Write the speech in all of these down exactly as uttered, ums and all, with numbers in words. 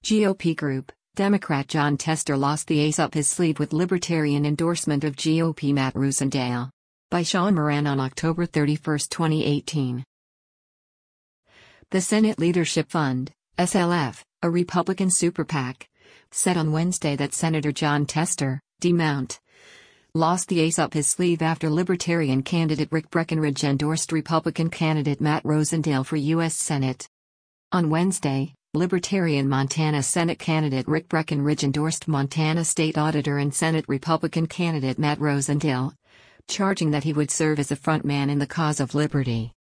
G O P group, Democrat Jon Tester lost the ace up his sleeve with Libertarian endorsement of G O P Matt Rosendale. By Sean Moran on October thirty-first, twenty eighteen. The Senate Leadership Fund, S L F, a Republican super PAC, said on Wednesday that Senator Jon Tester, D. Mount, lost the ace up his sleeve after Libertarian candidate Rick Breckinridge endorsed Republican candidate Matt Rosendale for U S Senate. On Wednesday, Libertarian Montana Senate candidate Rick Breckinridge endorsed Montana State Auditor and Senate Republican candidate Matt Rosendale, charging that he would serve as a frontman in the cause of liberty.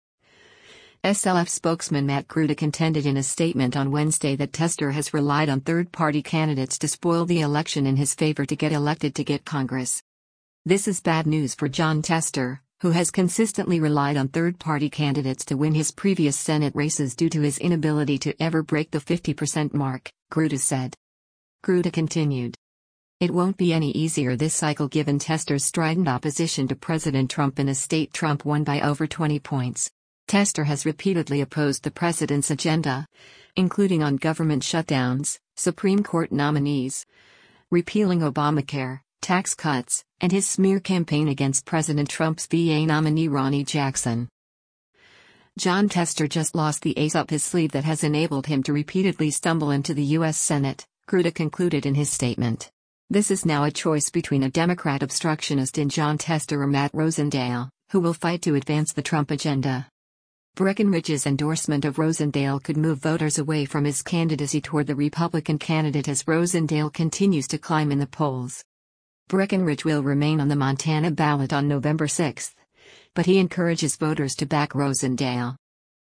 S L F spokesman Matt Gruda contended in a statement on Wednesday that Tester has relied on third-party candidates to spoil the election in his favor to get elected to get Congress. This is bad news for Jon Tester, who has consistently relied on third-party candidates to win his previous Senate races due to his inability to ever break the fifty percent mark, Gruda said. Gruda continued. It won't be any easier this cycle given Tester's strident opposition to President Trump in a state Trump won by over twenty points. Tester has repeatedly opposed the president's agenda, including on government shutdowns, Supreme Court nominees, repealing Obamacare, tax cuts, and his smear campaign against President Trump's V A nominee Ronny Jackson. Jon Tester just lost the ace up his sleeve that has enabled him to repeatedly stumble into the U S Senate, Gruda concluded in his statement. This is now a choice between a Democrat obstructionist in Jon Tester or Matt Rosendale, who will fight to advance the Trump agenda. Breckinridge's endorsement of Rosendale could move voters away from his candidacy toward the Republican candidate as Rosendale continues to climb in the polls. Breckinridge will remain on the Montana ballot on November sixth, but he encourages voters to back Rosendale.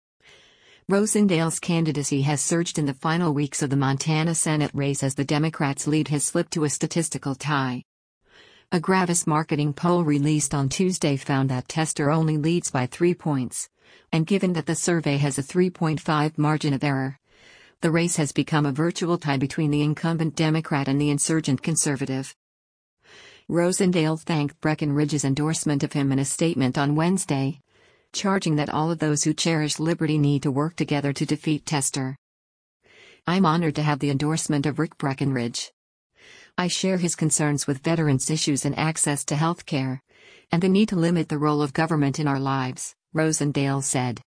Rosendale's candidacy has surged in the final weeks of the Montana Senate race as the Democrats' lead has slipped to a statistical tie. A Gravis marketing poll released on Tuesday found that Tester only leads by three points, and given that the survey has a three point five margin of error, the race has become a virtual tie between the incumbent Democrat and the insurgent conservative. Rosendale thanked Breckinridge's endorsement of him in a statement on Wednesday, charging that all of those who cherish liberty need to work together to defeat Tester. I'm honored to have the endorsement of Rick Breckinridge. I share his concerns with veterans' issues and access to health care, and the need to limit the role of government in our lives, Rosendale said.